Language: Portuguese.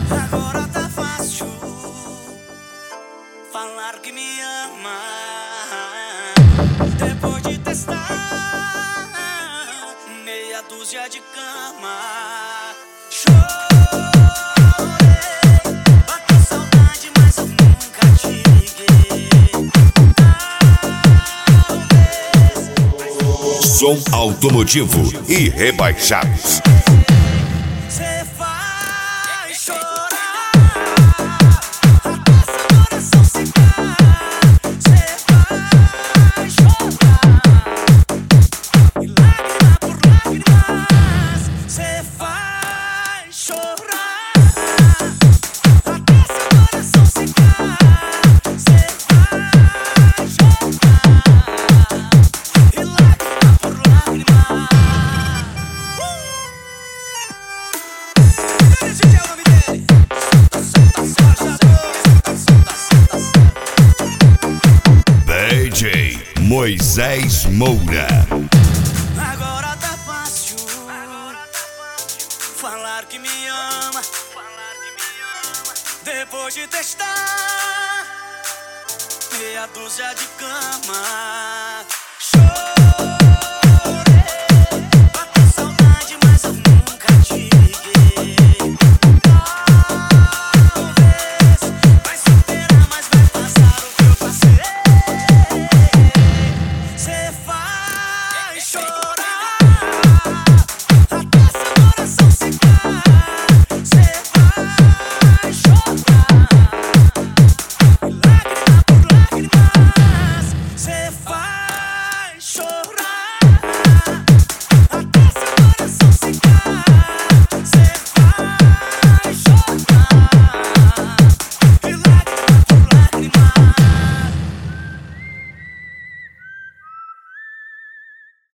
Agora tá fácil falar que me ama. Depois de testar meia dúzia de cama. Chorei, bateu saudade, mas eu nunca te liguei. Som automotivo e rebaixados. Cê faz chorar até seu coração secar. Cê faz chorar e lágrima por lágrimas. Cê faz chorar até seu coração secar. Cê faz chorar e lágrima por lágrimas. Esse é o nome dele. DJ Moisés Moura. Agora tá fácil falar que me ama. Depois de testar meia dúzia de cama.